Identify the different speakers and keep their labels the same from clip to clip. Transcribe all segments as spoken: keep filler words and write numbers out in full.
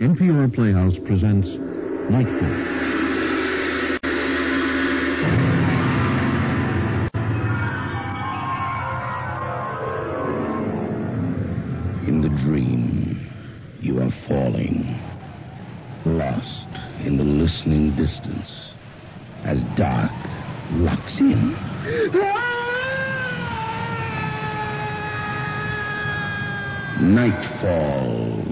Speaker 1: N P R Playhouse presents Nightfall.
Speaker 2: In the dream, you are falling, lost in the listening distance, as dark locks in. Nightfall.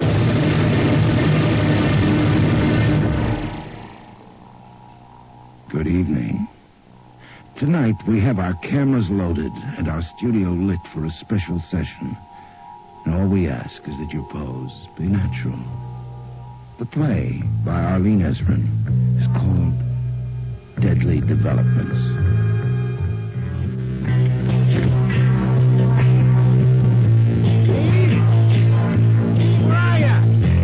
Speaker 2: Good evening. Tonight we have our cameras loaded and our studio lit for a special session. And all we ask is that your pose be natural. The play by Arlene Ezrin is called Deadly Developments. Steve! Where are ya?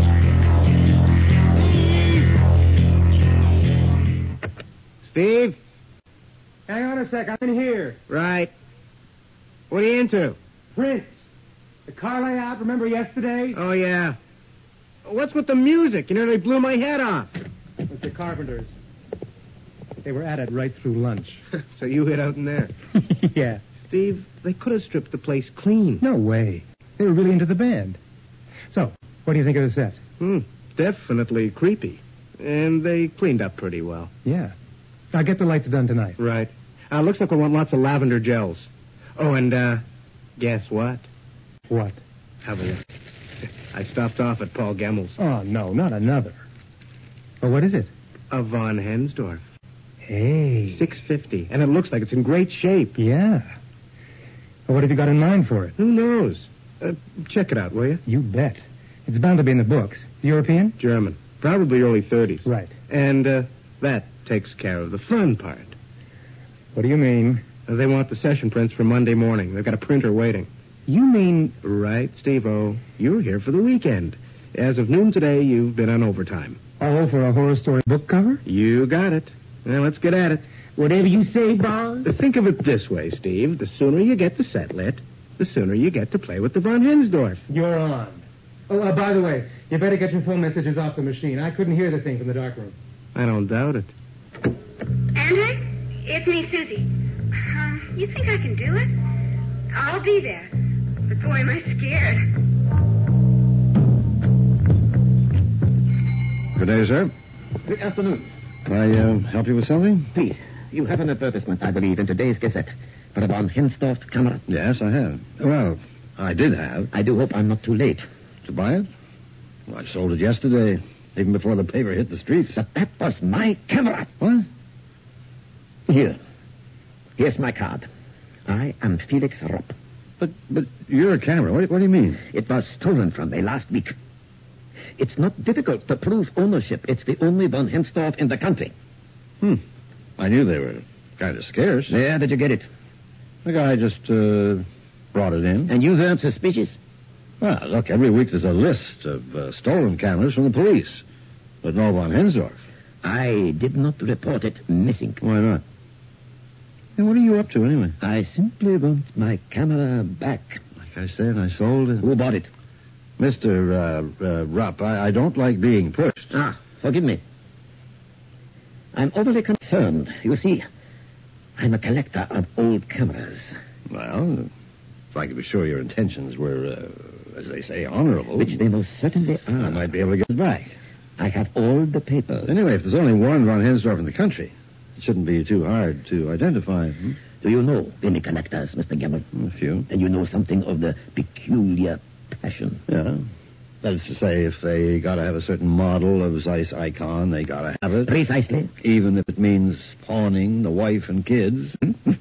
Speaker 2: Steve! Steve?
Speaker 3: Hang on a sec, I'm in here.
Speaker 2: Right. What are you into?
Speaker 3: Prince. The car layout, remember yesterday?
Speaker 2: Oh, yeah. What's with the music? You nearly blew my head off.
Speaker 3: With the Carpenters. They were at it right through lunch.
Speaker 2: So you hid out in there.
Speaker 3: Yeah.
Speaker 2: Steve, they could have stripped the place clean.
Speaker 3: No way. They were really into the band. So, what do you think of the set?
Speaker 2: Hmm. Definitely creepy. And they cleaned up pretty well.
Speaker 3: Yeah. Now get the lights done tonight.
Speaker 2: Right. Uh, looks like we want lots of lavender gels. Oh, and, uh, guess what?
Speaker 3: What?
Speaker 2: Have a look. I stopped off at Paul Gemmel's.
Speaker 3: Oh, no, not another. Oh, what is it?
Speaker 2: A Von Hensdorf.
Speaker 3: Hey.
Speaker 2: six fifty. And it looks like it's in great shape.
Speaker 3: Yeah. Well, what have you got in mind for it?
Speaker 2: Who knows? Uh, check it out, will you?
Speaker 3: You bet. It's bound to be in the books. European?
Speaker 2: German. Probably early thirties.
Speaker 3: Right.
Speaker 2: And, uh, that takes care of the fun part.
Speaker 3: What do you mean?
Speaker 2: Uh, they want the session prints for Monday morning. They've got a printer waiting.
Speaker 3: You mean...
Speaker 2: Right, Steve-O. You're here for the weekend. As of noon today, you've been on overtime.
Speaker 3: Oh, for a horror story book cover?
Speaker 2: You got it. Now, let's get at it.
Speaker 3: Whatever you say, boss.
Speaker 2: Think of it this way, Steve. The sooner you get the set lit, the sooner you get to play with the Von Hensdorf.
Speaker 3: You're on. Oh, uh, by the way, you better get your phone messages off the machine. I couldn't hear the thing from the dark room.
Speaker 2: I don't doubt it.
Speaker 4: Andrew? It's me, Susie. Um, you think I can do it? I'll be there. But boy, am I scared.
Speaker 5: Good day, sir.
Speaker 6: Good afternoon.
Speaker 5: Can I uh, help you with something?
Speaker 6: Please, you have an advertisement, I believe, in today's Gazette for a Von Hensdorf camera.
Speaker 5: Yes, I have. Well, I did have.
Speaker 6: I do hope I'm not too late.
Speaker 5: To buy it? Well, I sold it yesterday, even before the paper hit the streets.
Speaker 6: But that was my camera.
Speaker 5: What?
Speaker 6: Here. Here's my card. I am Felix Rupp.
Speaker 5: But but you're a camera. What, what do you mean?
Speaker 6: It was stolen from me last week. It's not difficult to prove ownership. It's the only Von Hensdorf in the country.
Speaker 5: Hmm. I knew they were kind of scarce.
Speaker 6: Where did you get it?
Speaker 5: The guy just uh, brought it in.
Speaker 6: And you weren't suspicious?
Speaker 5: Well, look, every week there's a list of uh, stolen cameras from the police. But no Von Hensdorf.
Speaker 6: I did not report it missing.
Speaker 5: Why not? Hey, what are you up to, anyway?
Speaker 6: I simply want my camera back.
Speaker 5: Like I said, I sold it.
Speaker 6: Who bought it?
Speaker 5: Mister Uh, uh, Rupp, I, I don't like being pushed.
Speaker 6: Ah, forgive me. I'm overly concerned. You see, I'm a collector of old cameras.
Speaker 5: Well, if I could be sure your intentions were, uh, as they say, honorable.
Speaker 6: Which they most certainly are.
Speaker 5: I might be able to get it back.
Speaker 6: I have all the papers.
Speaker 5: Anyway, if there's only one Von Hensdorf in the country, it shouldn't be too hard to identify. Hmm?
Speaker 6: Do you know any collectors, Mister Gemmel?
Speaker 5: A few.
Speaker 6: And you know something of the peculiar passion?
Speaker 5: Yeah. That is to say, if they gotta have a certain model of Zeiss icon, they gotta have it.
Speaker 6: Precisely.
Speaker 5: Even if it means pawning the wife and kids.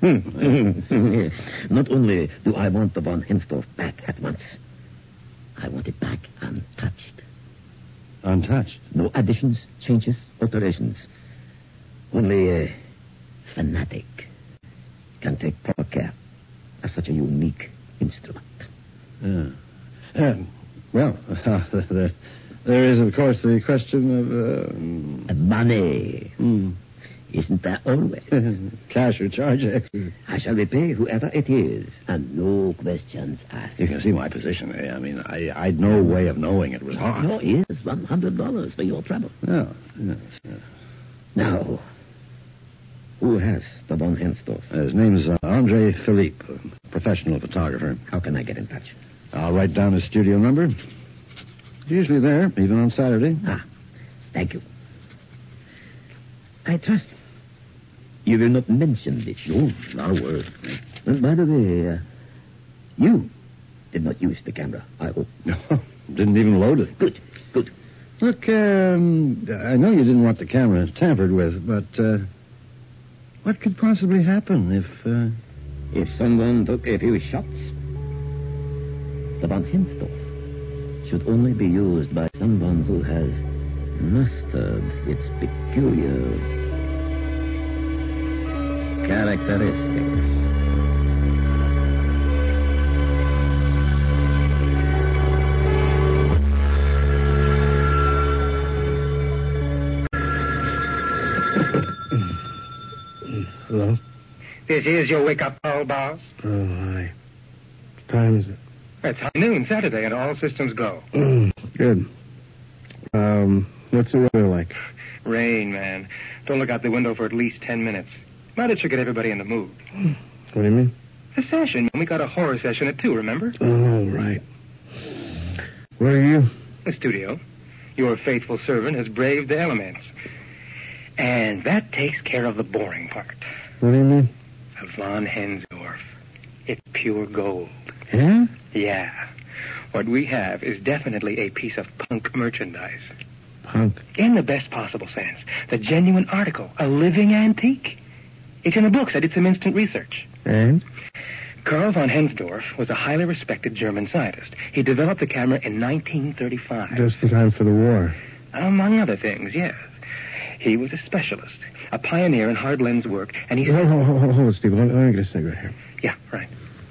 Speaker 6: Not only do I want the Von Hensdorf back at once, I want it back untouched.
Speaker 5: Untouched?
Speaker 6: No additions, changes, alterations. Only a fanatic can take proper care of such a unique instrument.
Speaker 5: Yeah. Um, well, uh, there is, of course, the question of... Uh,
Speaker 6: Money.
Speaker 5: Hmm.
Speaker 6: Isn't there always?
Speaker 5: Cash or charge extra.
Speaker 6: I shall repay whoever it is, and no questions asked.
Speaker 5: You can see my position. eh? I mean, I, I'd no way of knowing it was hot.
Speaker 6: No, is one hundred dollars for your trouble.
Speaker 5: No, yes, yes.
Speaker 6: Now, who has the von Hensdorf?
Speaker 5: His name's uh, Andre Philippe, a professional photographer.
Speaker 6: How can I get in touch?
Speaker 5: I'll write down his studio number. Usually there, even on Saturday.
Speaker 6: Ah, thank you. I trust you. You will not mention this. No, not a word. And by the way, uh, you did not use the camera, I hope.
Speaker 5: No, didn't even load it.
Speaker 6: Good, good.
Speaker 5: Look, um, I know you didn't want the camera tampered with, but uh, what could possibly happen if... Uh...
Speaker 6: If someone took a few shots, the von Hensdorf should only be used by someone who has mastered its peculiar characteristics.
Speaker 7: Hello?
Speaker 3: This is your wake-up call, boss.
Speaker 7: Oh, hi. What time is it?
Speaker 3: It's high noon Saturday, and all systems go.
Speaker 7: Good. Um, what's the weather like?
Speaker 3: Rain, man. Don't look out the window for at least ten minutes. But it should get everybody in the mood.
Speaker 7: What do you mean?
Speaker 3: The session. We got a horror session at two, remember?
Speaker 7: Oh, right. Where are you?
Speaker 3: The studio. Your faithful servant has braved the elements. And that takes care of the boring part.
Speaker 7: What do you mean?
Speaker 3: The von Hensdorf. It's pure gold.
Speaker 7: Yeah?
Speaker 3: Yeah. What we have is definitely a piece of punk merchandise.
Speaker 7: Punk?
Speaker 3: In the best possible sense. The genuine article. A living antique. It's in the books. I did some instant research.
Speaker 7: And?
Speaker 3: Karl von Hensdorf was a highly respected German scientist. He developed the camera in nineteen thirty-five.
Speaker 7: Just in time for the war.
Speaker 3: Among other things, yes. He was a specialist, a pioneer in hard lens work, and he...
Speaker 7: Hold, hold, hold, hold, Steve. Let, let me get a cigarette here.
Speaker 3: Yeah, right.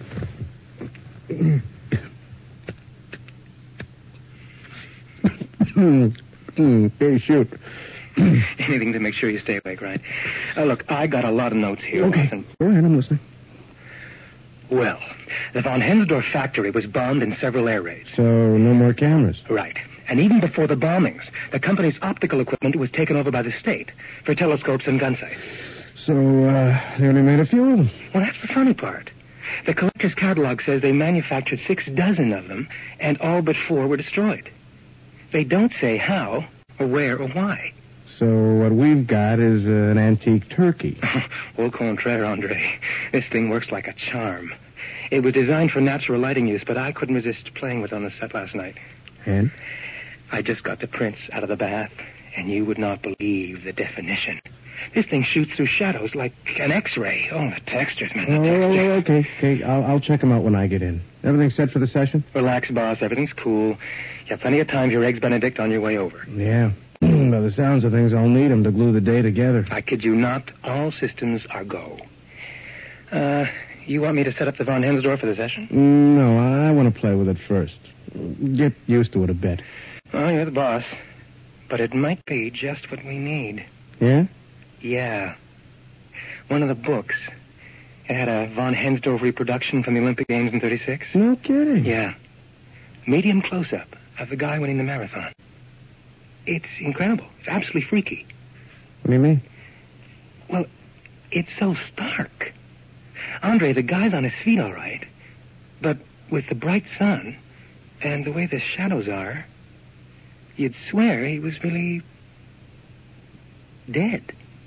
Speaker 7: Okay, shoot.
Speaker 3: Anything to make sure you stay awake, right? Uh, look, I got a lot of notes here.
Speaker 7: Okay,
Speaker 3: Watson.
Speaker 7: go ahead, I'm listening.
Speaker 3: Well, the von Hensdorf factory was bombed in several air raids.
Speaker 7: So, no more cameras?
Speaker 3: Right. And even before the bombings, the company's optical equipment was taken over by the state for telescopes and gun sights.
Speaker 7: So, uh, they only made a few of them?
Speaker 3: Well, that's the funny part. The collector's catalog says they manufactured six dozen of them, and all but four were destroyed. They don't say how, or where, or why.
Speaker 7: So what we've got is uh, an antique turkey.
Speaker 3: Au contraire, Andre. This thing works like a charm. It was designed for natural lighting use, but I couldn't resist playing with it on the set last night.
Speaker 7: And?
Speaker 3: I just got the prints out of the bath, and you would not believe the definition. This thing shoots through shadows like an X-ray. Oh, the textures, man, the
Speaker 7: Oh,
Speaker 3: textures.
Speaker 7: okay, okay. I'll, I'll check them out when I get in. Everything set for the session?
Speaker 3: Relax, boss. Everything's cool. You have plenty of time for your Eggs Benedict on your way over.
Speaker 7: Yeah. By the sounds of things, I'll need them to glue the day together.
Speaker 3: I kid you not. All systems are go. Uh, you want me to set up the von Hensdorf for the session?
Speaker 7: No, I want to play with it first. Get used to it a bit.
Speaker 3: Oh, you're the boss. But it might be just what we need.
Speaker 7: Yeah?
Speaker 3: Yeah. One of the books. It had a von Hensdorf reproduction from the Olympic Games in thirty-six.
Speaker 7: No kidding.
Speaker 3: Yeah. Medium close-up of the guy winning the marathon. It's incredible. It's absolutely freaky.
Speaker 7: What do you mean?
Speaker 3: Well, it's so stark. Andre, the guy's on his feet all right. But with the bright sun and the way the shadows are, you'd swear he was really dead.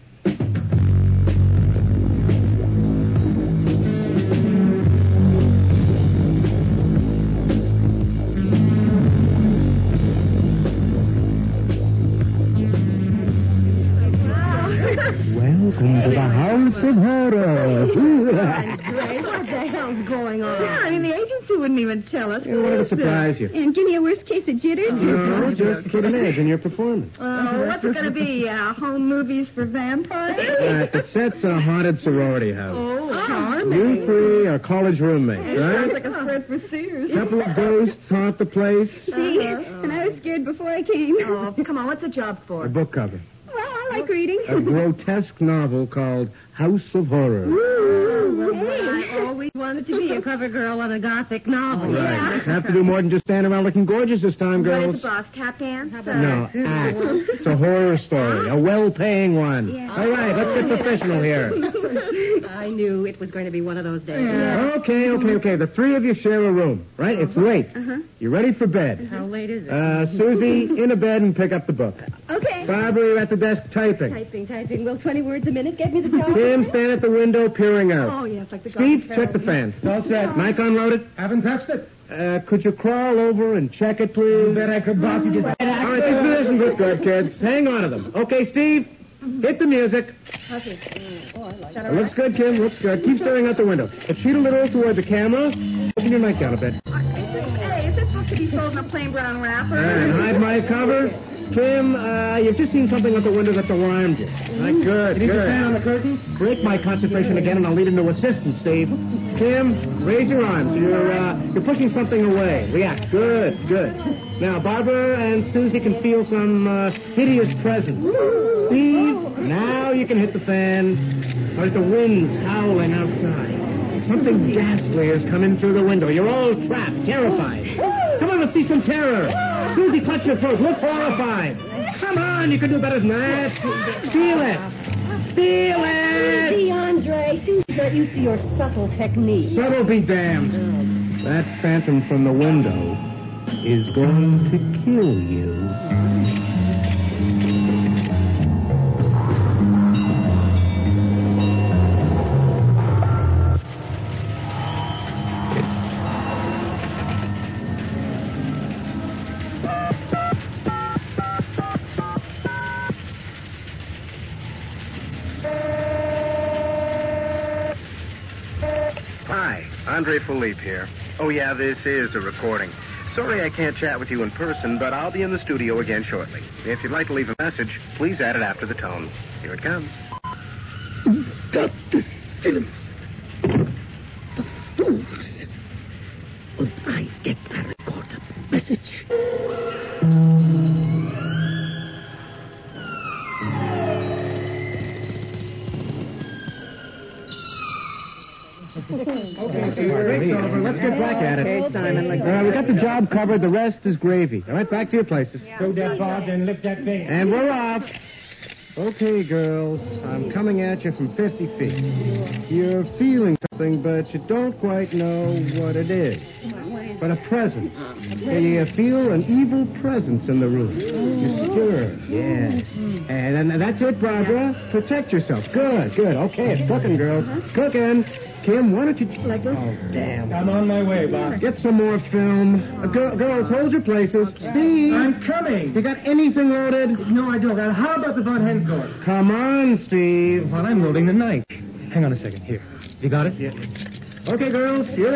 Speaker 7: Welcome to the House of Horror.
Speaker 8: Andre, what the hell's going on?
Speaker 9: Yeah, I mean, the agency wouldn't even tell us.
Speaker 7: I wanted to surprise you.
Speaker 9: And give me a worst case of jitters?
Speaker 7: No, just kidding Edge in your performance.
Speaker 9: Oh, what's it going to be? Uh, home movies for vampires?
Speaker 7: Uh, the set's a haunted sorority house.
Speaker 9: Oh, charming.
Speaker 7: You three are college roommates,
Speaker 9: It sounds
Speaker 7: right?
Speaker 9: like a spread for Sears.
Speaker 7: A couple of ghosts haunt the place.
Speaker 9: Gee, and I was scared before I came. Oh, come on, what's the job for?
Speaker 7: A book cover.
Speaker 9: Well, I
Speaker 8: like reading.
Speaker 5: A grotesque novel called House of Horror.
Speaker 8: Ooh, hey. I always wanted to be a cover girl on a gothic novel.
Speaker 5: Right. Have to do more than just stand around looking gorgeous this time,
Speaker 9: What
Speaker 5: girls.
Speaker 9: is the boss? Tap dance?
Speaker 5: No, act. It's a horror story. A well-paying one.
Speaker 9: Yeah.
Speaker 5: All right, let's get professional here.
Speaker 8: I knew it was going to be one of those days.
Speaker 5: Okay, okay, okay. The three of you share a room, right? It's late.
Speaker 9: Uh-huh.
Speaker 5: You ready for bed?
Speaker 8: How late is it?
Speaker 5: Uh, Susie, in a bed and pick up the book.
Speaker 9: Okay.
Speaker 5: Barbara, you're at the desk typing.
Speaker 8: Typing, typing. Will twenty words a minute get me the job?
Speaker 5: Tim, stand at the window peering out.
Speaker 8: Oh, yes, like the
Speaker 5: Steve,
Speaker 8: Gothic
Speaker 5: check the
Speaker 8: Parody.
Speaker 5: fan. It's all set. Mic unloaded?
Speaker 7: Haven't touched it.
Speaker 5: Uh, could you crawl over and check it, please?
Speaker 7: Bet I could, boss. You just...
Speaker 5: All right, these positions look good, kids. Hang on to them. Okay, Steve, hit the music.
Speaker 8: Okay. Oh, I like
Speaker 5: It looks good, Kim. Looks good. Keep staring out the window. But cheat a little toward the camera. Open your mic down a bit.
Speaker 9: Hey, is this supposed to be sold in a plain brown wrapper?
Speaker 5: And hide my cover. Kim, uh, you've just seen something out the window that's alarmed you. Right, good,
Speaker 7: Need
Speaker 5: good.
Speaker 7: your fan on the curtains?
Speaker 5: Break my concentration again, and I'll lead into assistance, Steve. Kim, raise your arms. You're uh, you're pushing something away. React. Good, good. Now, Barbara and Susie can feel some uh, hideous presence. Steve, now you can hit the fan. Or the wind's howling outside. Something ghastly has come in through the window. You're all trapped, terrified. Come on, let's see some terror. Susie, clutch your throat. Look horrified. Come on, you can do better than that. Feel it. Feel it.
Speaker 8: Easy, Andre. Susie's not used to your subtle technique.
Speaker 5: Subtle be damned. That phantom from the window is going to kill you.
Speaker 10: Hi, Andre Philippe here. Oh, yeah, this is a recording. Sorry I can't chat with you in person, but I'll be in the studio again shortly. If you'd like to leave a message, please add it after the tone. Here it comes.
Speaker 6: Got this film. The fools. When I get a recorded message.
Speaker 5: Okay, over. Let's get back at it.
Speaker 8: Okay, Simon. Look.
Speaker 5: Uh, we got the job covered. The rest is gravy. All right, back to your places.
Speaker 7: Throw that bob and lift that thing.
Speaker 5: And we're off. Okay, girls. I'm coming at you from fifty feet. You're feeling something, but you don't quite know what it is. But a presence. You feel an evil presence in the room. You stir. Yes. And, and that's it, Barbara. Protect yourself. Good, good. Okay, it's cooking, girls. Cooking. Kim, why don't you...
Speaker 8: Like this?
Speaker 5: Oh, damn.
Speaker 7: I'm on my way, boss.
Speaker 5: Get some more film. Uh, girl, girls, hold your places. Steve.
Speaker 7: I'm coming.
Speaker 5: You got anything loaded?
Speaker 7: No, I don't. Uh, How about the Von Hens door?
Speaker 5: Come on, Steve.
Speaker 7: Well, I'm loading the knife. Hang on a second. Here. You got it?
Speaker 5: Yeah. Okay, girls, you're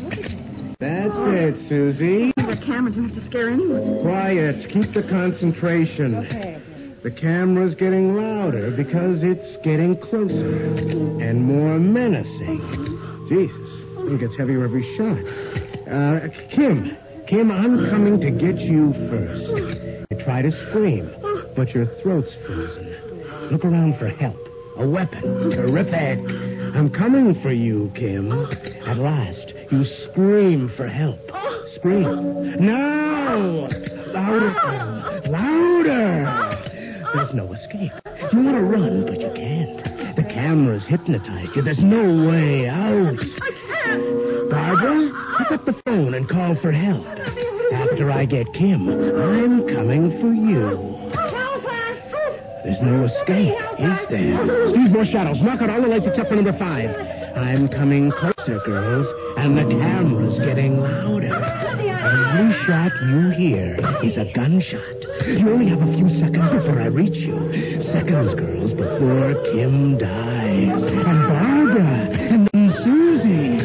Speaker 5: on. That's it, Susie.
Speaker 9: The camera's enough to scare anyone.
Speaker 5: Quiet. Keep the concentration.
Speaker 8: Okay.
Speaker 5: The camera's getting louder because it's getting closer and more menacing. Jesus, it gets heavier every shot. Uh, Kim, Kim, I'm coming to get you first. You try to scream, but your throat's frozen. Look around for help. A weapon. Terrific. I'm coming for you, Kim. At last, you scream for help. Scream. No! Louder, Kim. Louder! There's no escape. You want to run, but you can't. The camera's hypnotized you. There's no way out.
Speaker 9: I can't.
Speaker 5: Barbara, pick up the phone and call for help. After I get Kim, I'm coming for you.
Speaker 9: Help us.
Speaker 5: There's no escape, is there? Excuse more shadows. Knock out all the lights except for number five. I'm coming closer, girls, and the camera's getting louder. Every shot you hear is a gunshot. You only have a few seconds before I reach you. Seconds, girls, before Kim dies. And Barbara, and then Susie.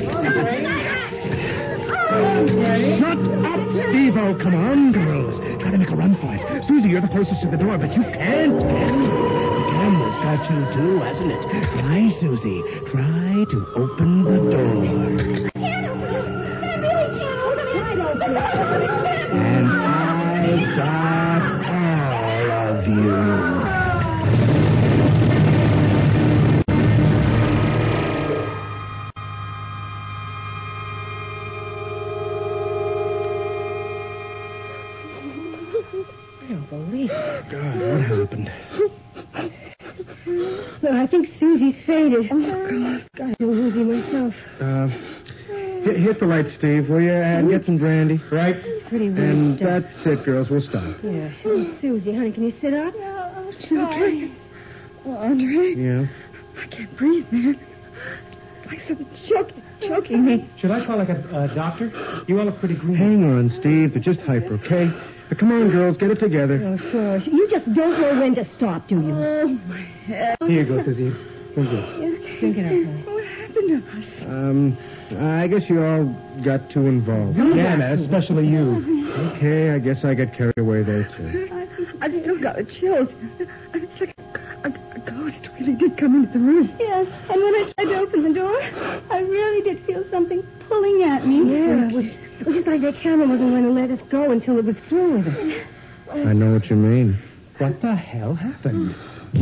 Speaker 5: Shut up, Steve-O. Come on, girls. Try to make a run for it. Susie, you're the closest to the door, but you can't get in. The camera's got you, too, hasn't it? Try, Susie. Try to open the door.
Speaker 9: I can't open it. I really can't open it. I don't know.
Speaker 5: And I've got all of you.
Speaker 8: I don't believe it.
Speaker 5: God, what happened?
Speaker 8: Well, I think Susie's fainted. Oh, God, I feel woozy myself.
Speaker 5: Uh, hit, hit the light, Steve, will you? And get some brandy, right?
Speaker 8: It's pretty weird
Speaker 5: And
Speaker 8: stuff.
Speaker 5: that's it, girls. We'll stop.
Speaker 8: Yeah, sure. Susie, honey, can you sit up?
Speaker 9: Yeah, I'll try. Oh, Andre,
Speaker 5: Yeah?
Speaker 9: I can't breathe, man. Like something's choking, choking me.
Speaker 7: Should I call like a uh, doctor? You all look pretty green.
Speaker 5: Hang on, Steve. They're just hyper, okay? Now, come on, girls. Get it together.
Speaker 8: Oh, sure. You just don't know when to stop, do you?
Speaker 9: Oh, my head.
Speaker 7: Here you go, Susie. Drink it.
Speaker 8: Drink it up, honey.
Speaker 9: What happened to us?
Speaker 5: Um, I guess you all got too involved.
Speaker 7: Yeah, man, especially you.
Speaker 5: Okay, I guess I got carried away there, too.
Speaker 9: I, I've still got the chills. It's like a, a, a ghost really did come into the room.
Speaker 11: Yes, and when I tried to open the door, I really did feel something pulling at me.
Speaker 8: Yeah, it was, it was just like that camera wasn't going to let us go until it was through with us.
Speaker 5: I know what you mean.
Speaker 7: What the hell happened?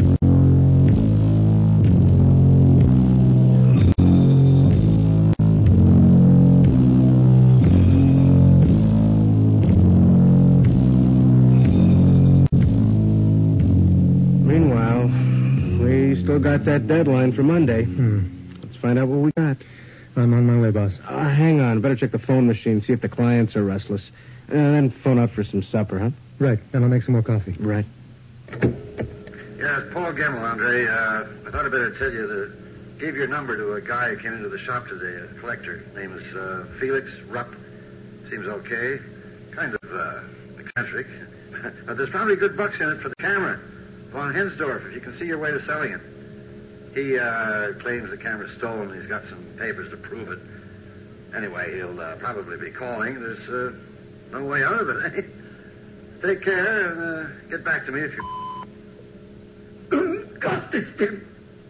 Speaker 5: Meanwhile, we still got that deadline for Monday.
Speaker 7: Hmm.
Speaker 5: Let's find out what we got.
Speaker 7: I'm on my way, boss.
Speaker 5: Uh, hang on. Better check the phone machine, see if the clients are restless. And then phone out for some supper, huh?
Speaker 7: Right, and I'll make some more coffee.
Speaker 5: Right.
Speaker 12: Yeah, it's Paul Gemmel, Andre. Uh, I thought I'd better tell you that gave your number to a guy who came into the shop today, a collector. Name is uh, Felix Rupp. Seems okay. Kind of uh, eccentric. But there's probably good bucks in it for the camera. Von Hensdorf, if you can see your way to selling it. He uh, claims the camera's stolen and he's got some papers to prove it. Anyway, he'll uh, probably be calling. There's uh, no way out of it, eh? Take care and uh, get back to me if you... God, this thing.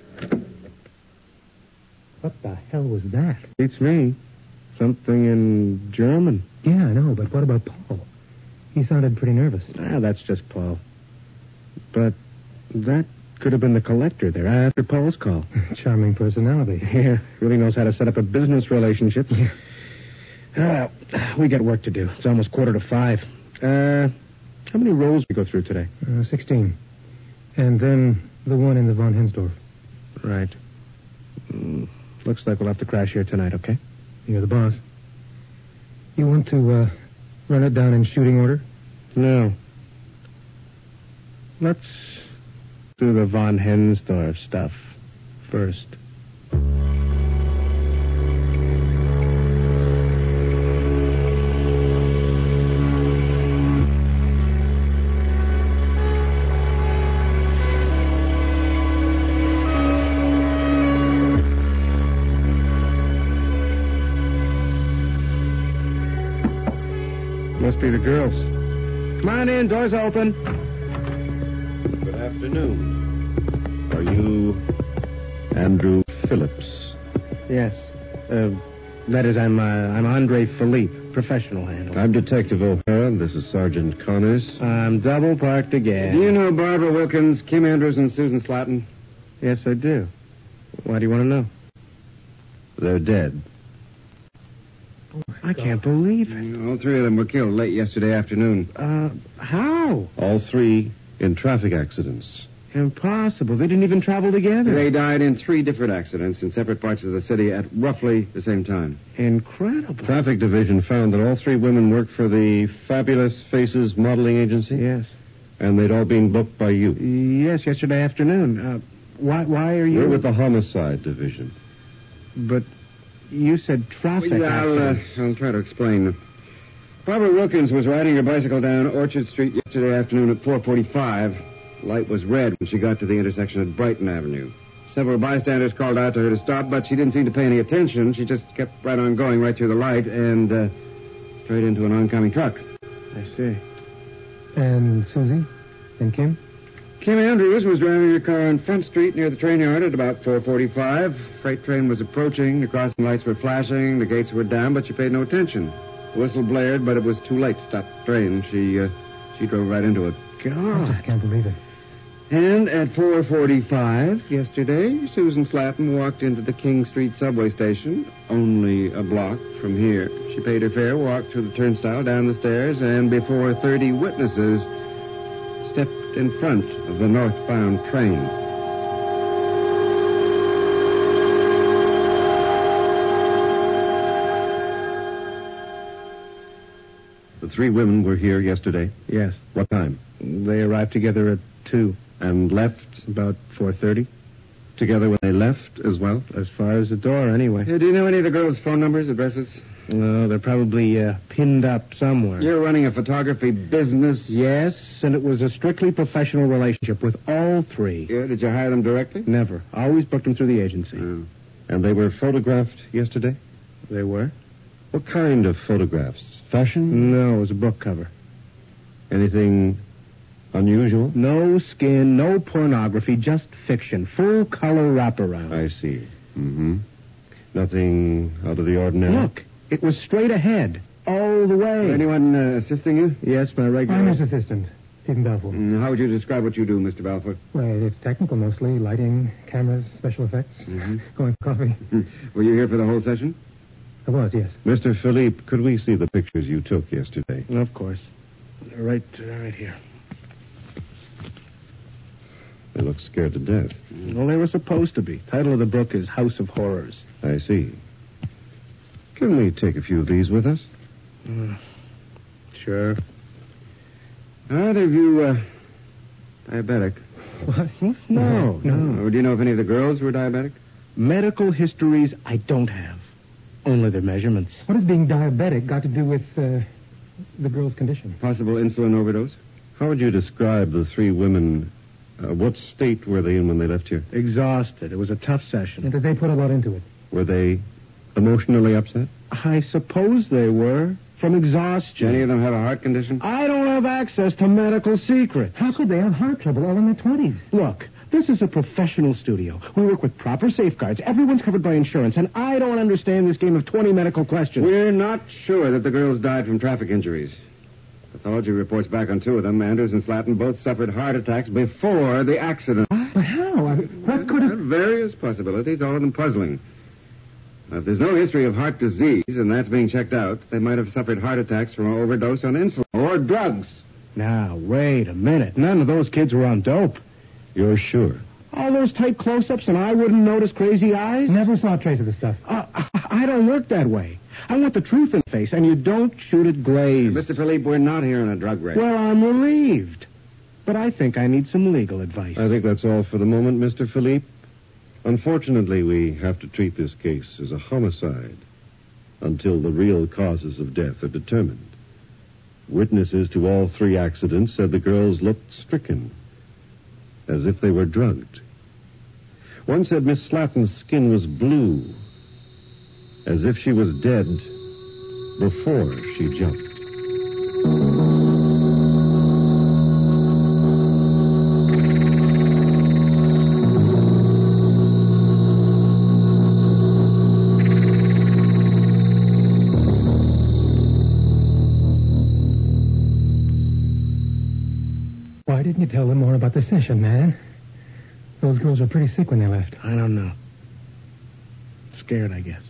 Speaker 7: What the hell was that?
Speaker 5: Beats me. Something in German.
Speaker 7: Yeah, I know, but what about Paul? He sounded pretty nervous.
Speaker 5: Ah, that's just Paul. But that could have been the collector there after Paul's call.
Speaker 7: Charming personality.
Speaker 5: Yeah, really knows how to set up a business relationship.
Speaker 7: Yeah.
Speaker 5: Uh, we got work to do. It's almost quarter to five. Uh, how many rolls we go through today?
Speaker 7: Uh, sixteen. And then the one in the Von Hensdorf.
Speaker 5: Right. Mm, looks like we'll have to crash here tonight, okay?
Speaker 7: You're the boss. You want to uh, run it down in shooting order?
Speaker 5: No. Let's do the Von Hensdorf stuff first. Must be the girls. Come on in, door's open.
Speaker 1: Good afternoon. Are you Andrew Phillips?
Speaker 5: Yes. Uh, that is, I'm uh, I'm Andre Philippe, professional handler.
Speaker 1: I'm Detective O'Hara, and this is Sergeant Connors.
Speaker 5: I'm double parked again.
Speaker 13: Do you know Barbara Wilkins, Kim Andrews, and Susan Slatton?
Speaker 5: Yes, I do. Why do you want to know?
Speaker 1: They're dead.
Speaker 5: I can't believe it.
Speaker 13: All three of them were killed late yesterday afternoon.
Speaker 5: Uh, how?
Speaker 1: All three in traffic accidents.
Speaker 5: Impossible. They didn't even travel together.
Speaker 13: They died in three different accidents in separate parts of the city at roughly the same time.
Speaker 5: Incredible.
Speaker 1: Traffic Division found that all three women worked for the Fabulous Faces modeling agency?
Speaker 5: Yes.
Speaker 1: And they'd all been booked by you?
Speaker 5: Yes, yesterday afternoon. Uh, why, why are you...
Speaker 1: We're with the Homicide Division.
Speaker 5: But you said traffic
Speaker 13: Well, yeah, I'll, uh,
Speaker 5: accidents.
Speaker 13: I'll try to explain. Barbara Wilkins was riding her bicycle down Orchard Street yesterday afternoon at four forty-five. Light was red when she got to the intersection at Brighton Avenue. Several bystanders called out to her to stop, but she didn't seem to pay any attention. She just kept right on going right through the light and uh, straight into an oncoming truck.
Speaker 5: I see.
Speaker 7: And Susie? And Kim?
Speaker 13: Kim Andrews was driving her car on Front Street near the train yard at about four forty-five. Freight train was approaching. The crossing lights were flashing. The gates were down, but she paid no attention. The whistle blared, but it was too late to stop the train. She, uh, she drove right into it.
Speaker 7: I
Speaker 5: God.
Speaker 7: just can't believe it.
Speaker 13: And at four forty-five yesterday, Susan Slatton walked into the King Street subway station, only a block from here. She paid her fare, walked through the turnstile, down the stairs, and before thirty witnesses, stepped in front of the northbound train.
Speaker 1: The three women were here yesterday?
Speaker 7: Yes.
Speaker 1: What time?
Speaker 7: They arrived together at two.
Speaker 1: And left?
Speaker 7: About four thirty.
Speaker 1: Together when they left as well?
Speaker 7: As far as the door, anyway.
Speaker 13: Hey, do you know any of the girls' phone numbers, addresses?
Speaker 7: No, they're probably uh, pinned up somewhere.
Speaker 13: You're running a photography business?
Speaker 7: Yes, and it was a strictly professional relationship with all three.
Speaker 13: Yeah, did you hire them directly?
Speaker 7: Never. Always booked them through the agency.
Speaker 1: Oh. And they were photographed yesterday?
Speaker 7: They were?
Speaker 1: What kind of photographs? Fashion?
Speaker 7: No, it was a book cover.
Speaker 1: Anything unusual?
Speaker 7: No skin, no pornography, just fiction. Full color wraparound.
Speaker 1: I see. Mm-hmm. Nothing out of the ordinary?
Speaker 7: Look, it was straight ahead, all the way.
Speaker 13: Anyone uh, assisting you?
Speaker 7: Yes, my regular...
Speaker 14: I'm his assistant, Stephen Balfour.
Speaker 13: Mm, how would you describe what you do, Mister Balfour?
Speaker 14: Well, it's technical mostly. Lighting, cameras, special effects.
Speaker 13: Mm-hmm.
Speaker 14: Going for coffee.
Speaker 13: Were you here for the whole session?
Speaker 14: I was, yes.
Speaker 1: Mister Philippe, could we see the pictures you took yesterday?
Speaker 7: Of course. Right, uh, right here.
Speaker 1: They look scared to death.
Speaker 7: Well, they were supposed to be. Title of the book is House of Horrors.
Speaker 1: I see. Can we take a few of these with us?
Speaker 7: Uh, sure.
Speaker 13: Either of you, uh, diabetic?
Speaker 7: What? No, no.
Speaker 13: no. Do you know if any of the girls were diabetic?
Speaker 7: Medical histories I don't have. Only their measurements.
Speaker 14: What has being diabetic got to do with uh, the girl's condition?
Speaker 13: Possible insulin overdose?
Speaker 1: How would you describe the three women? Uh, what state were they in when they left here?
Speaker 7: Exhausted. It was a tough session.
Speaker 14: And did they put a lot into it?
Speaker 1: Were they emotionally upset?
Speaker 7: I suppose they were. From exhaustion.
Speaker 13: Any of them have a heart condition?
Speaker 7: I don't have access to medical secrets.
Speaker 14: How could they have heart trouble all in their twenties?
Speaker 7: Look, this is a professional studio. We work with proper safeguards. Everyone's covered by insurance, and I don't understand this game of twenty medical questions.
Speaker 13: We're not sure that the girls died from traffic injuries. Pathology reports back on two of them. Andrews and Slatton both suffered heart attacks before the accident.
Speaker 14: But how? I mean, what could have...
Speaker 13: Various possibilities, all of them puzzling. Now, if there's no history of heart disease, and that's being checked out, they might have suffered heart attacks from an overdose on insulin or drugs.
Speaker 7: Now, wait a minute. None of those kids were on dope.
Speaker 1: You're sure?
Speaker 7: All those tight close-ups and I wouldn't notice crazy eyes?
Speaker 14: Never saw a trace of the stuff.
Speaker 7: Uh, I don't work that way. I want the truth in the face, and you don't shoot it glazed.
Speaker 13: Mister Philippe, we're not here on a drug raid.
Speaker 7: Well, I'm relieved. But I think I need some legal advice.
Speaker 1: I think that's all for the moment, Mister Philippe. Unfortunately, we have to treat this case as a homicide until the real causes of death are determined. Witnesses to all three accidents said the girls looked stricken, as if they were drugged. One said Miss Slatton's skin was blue, as if she was dead before she jumped.
Speaker 14: Why didn't you tell them more about the session, man? Those girls were pretty sick when they left.
Speaker 7: I don't know. Scared, I guess.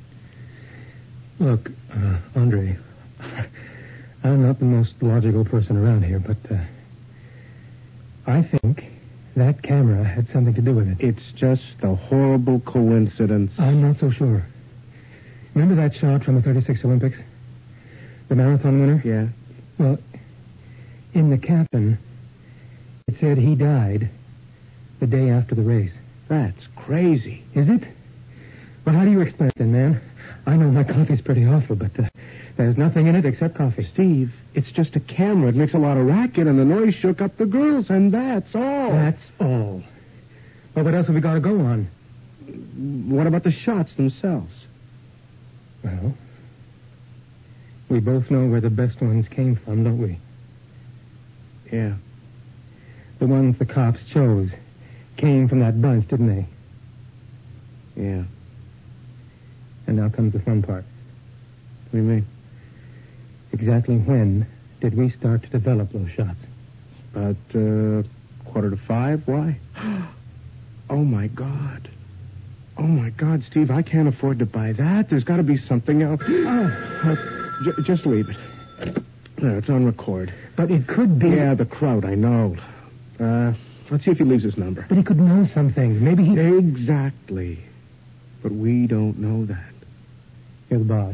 Speaker 14: Look, uh, Andre, I'm not the most logical person around here, but uh, I think that camera had something to do with it.
Speaker 7: It's just a horrible coincidence.
Speaker 14: I'm not so sure. Remember that shot from the thirty-six Olympics? The marathon winner?
Speaker 7: Yeah.
Speaker 14: Well, in the caption, it said he died the day after the race.
Speaker 7: That's crazy.
Speaker 14: Is it? Well, how do you explain it then, man? I know my coffee's pretty awful, but uh, there's nothing in it except coffee.
Speaker 7: Steve, it's just a camera. It makes a lot of racket, and the noise shook up the girls, and that's all.
Speaker 14: That's all. Well, what else have we got to go on?
Speaker 7: What about the shots themselves?
Speaker 14: Well, we both know where the best ones came from, don't we?
Speaker 7: Yeah.
Speaker 14: The ones the cops chose came from that bunch, didn't they?
Speaker 7: Yeah.
Speaker 14: And now comes the fun part.
Speaker 7: What do you mean?
Speaker 14: Exactly when did we start to develop those shots?
Speaker 7: About uh,
Speaker 5: Quarter to five? Why? Oh, my God. Oh, my God, Steve, I can't afford to buy that. There's got to be something else. Oh, uh, j- just leave it. There, it's on record.
Speaker 14: But it could be...
Speaker 5: Yeah, the crowd, I know. Uh, let's see if he leaves his number.
Speaker 14: But he could know something. Maybe he...
Speaker 5: Exactly. But we don't know that.
Speaker 14: You're the boss.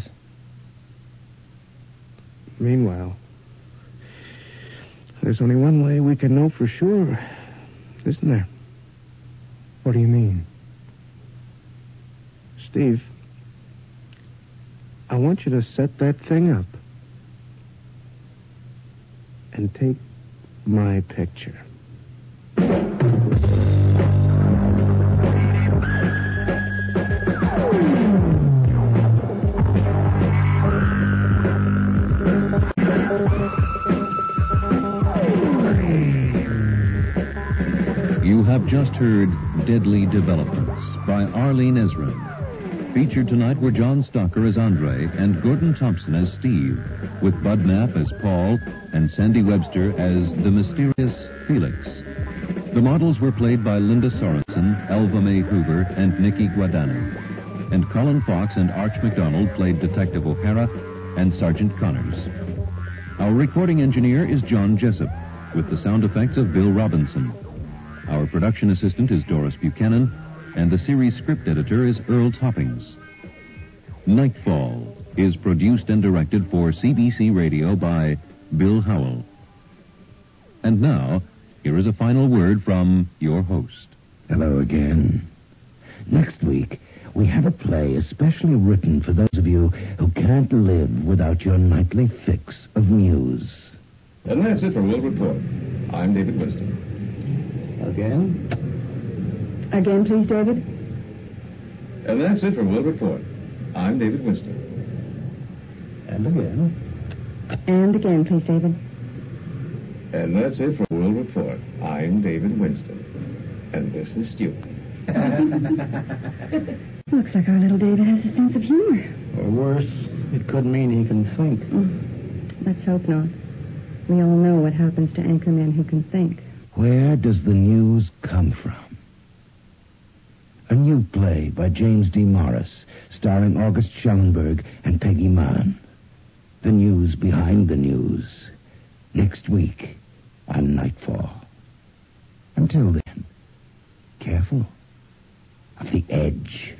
Speaker 5: Meanwhile, there's only one way we can know for sure, isn't there?
Speaker 14: What do you mean?
Speaker 5: Steve, I want you to set that thing up and take my picture.
Speaker 15: You have just heard Deadly Developments by Arlene Ezra. Featured tonight were John Stocker as Andre and Gordon Thompson as Steve, with Bud Knapp as Paul and Sandy Webster as the mysterious Felix. The models were played by Linda Sorensen, Elva Mae Hoover, and Nikki Guadani. And Colin Fox and Arch McDonald played Detective O'Hara and Sergeant Connors. Our recording engineer is John Jessup, with the sound effects of Bill Robinson. Our production assistant is Doris Buchanan, and the series script editor is Earl Toppings. Nightfall is produced and directed for C B C Radio by Bill Howell. And now, here is a final word from your host.
Speaker 2: Hello again. Next week, we have a play especially written for those of you who can't live without your nightly fix of news.
Speaker 16: And that's it for World Report. I'm David Winston.
Speaker 9: Again? Again, please, David.
Speaker 16: And that's it for World Report. I'm David Winston.
Speaker 9: And again. And again, please, David.
Speaker 16: And that's it for World Report. I'm David Winston. And this is Stuart.
Speaker 9: Looks like our little David has a sense of humor.
Speaker 5: Or worse, it could mean he can think.
Speaker 9: Mm. Let's hope not. We all know what happens to anchormen who can think.
Speaker 2: Where does the news come from? A new play by James D. Morris, starring August Schellenberg and Peggy Mann. The news behind the news. Next week on Nightfall. Until then, careful of the edge.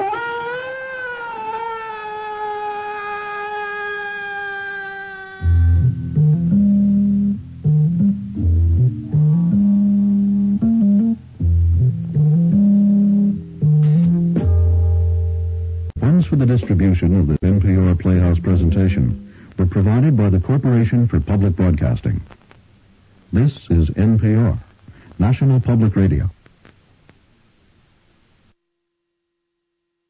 Speaker 1: For the distribution of this N P R Playhouse presentation were provided by the Corporation for Public Broadcasting. This is N P R, National Public Radio.